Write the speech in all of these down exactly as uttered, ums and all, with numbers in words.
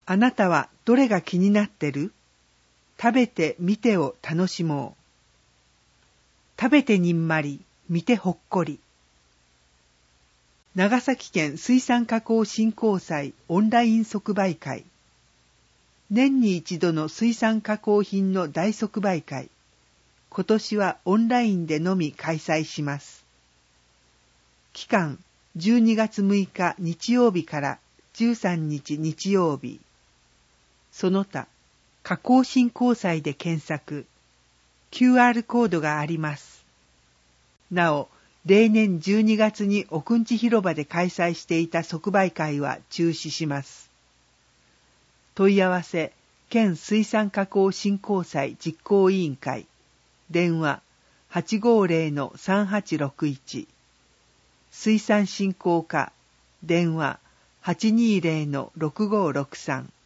あなたはどれが気になってる？食べてみてを楽しもう。食べてにんまり、見てほっこり。長崎県水産加工振興祭オンライン即売会。年に一度の水産加工品の大即売会。今年はオンラインでのみ開催します。期間じゅうにがつむいか日曜日からじゅうさんにち日曜日。その他、加工振興祭で検索。キューアール コードがあります。なお、例年じゅうにがつに奥んち広場で開催していた即売会は中止します。問い合わせ、県水産加工振興祭実行委員会。電話 はちごーぜろのさんはちろくいち。水産振興課。電話 はちにーぜろのろくごーろくさん。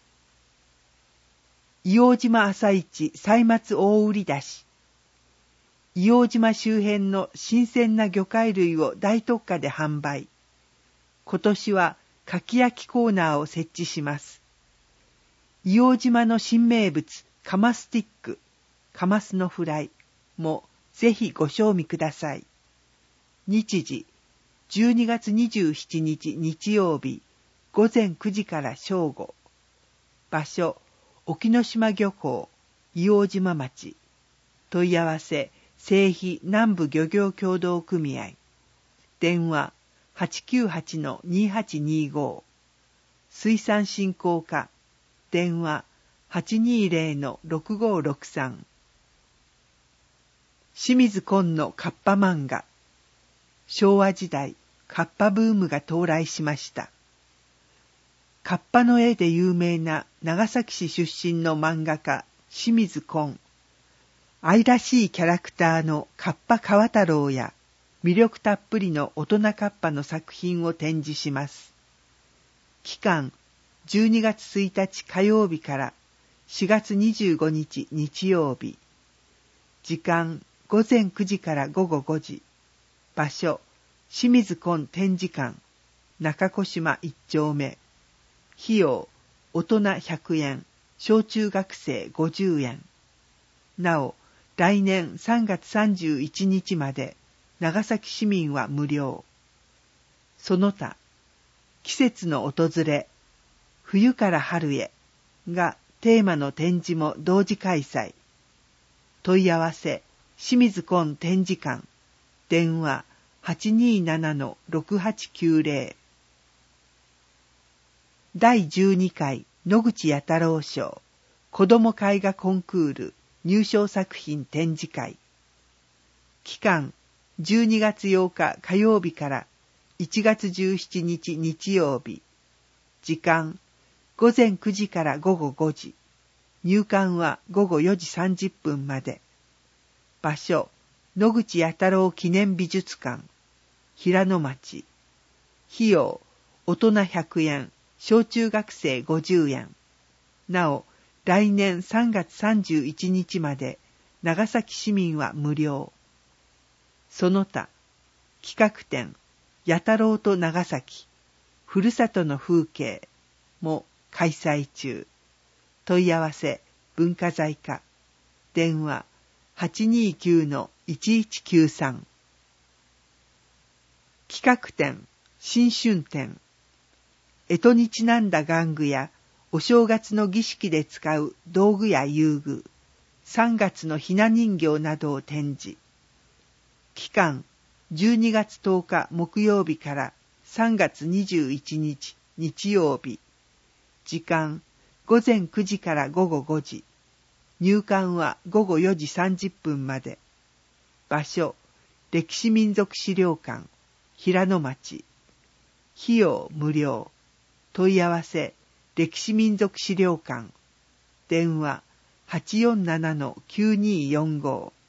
硫黄島朝市歳末大売り出し。硫黄島周辺の新鮮な魚介類を大特価で販売。今年はかき焼きコーナーを設置します。硫黄島の新名物カマスティック、カマスのフライもぜひご賞味ください。日時じゅうにがつにじゅうしちにち日曜日ごぜんくじから正午。場所沖ノ島漁港、硫黄島町。問い合わせ、西肥南部漁業協同組合。電話、はちきゅうはちのにはちにーご。水産振興課。電話、はちにーぜろのろくごーろくさん。清水崑のカッパ漫画。昭和時代、カッパブームが到来しました。カッパの絵で有名な長崎市出身の漫画家、清水崑。愛らしいキャラクターのカッパ川太郎や、魅力たっぷりの大人カッパの作品を展示します。期間、じゅうにがつついたち火曜日からしがつにじゅうごにち日曜日。時間、ごぜんくじからごごごじ。場所、清水崑展示館、中小島いっちょうめ。費用、大人ひゃくえん、小中学生ごじゅうえん。なお、来年さんがつさんじゅういちにちまで、長崎市民は無料。その他、季節の訪れ、冬から春へがテーマの展示も同時開催。問い合わせ、清水崑展示館、電話 はちにーななのろくはちきゅうぜろ。だいじゅうにかい野口弥太郎賞子ども絵画コンクール入賞作品展示会。期間じゅうにがつようか火曜日からいちがつじゅうしちにち日曜日。時間ごぜんくじからごごごじ。入館はごごよじさんじゅっぷんまで。場所野口弥太郎記念美術館平野町。費用大人ひゃくえん、小中学生ごじゅうえん。なお、来年さんがつさんじゅういちにちまで、長崎市民は無料。その他、企画展、弥太郎と長崎、ふるさとの風景も開催中。問い合わせ、文化財課。電話、はちにーきゅうのいちいちきゅうさん。企画展、新春展。干支にちなんだ玩具やお正月の儀式で使う道具や遊具、さんがつのひな人形などを展示。期間じゅうにがつとおか木曜日からさんがつにじゅういちにち日曜日。時間ごぜんくじからごごごじ。入館はごごよじさんじゅっぷんまで。場所歴史民俗資料館平野町。費用無料。問い合わせ、歴史民俗資料館。電話、はちよんななのきゅうにーよんご。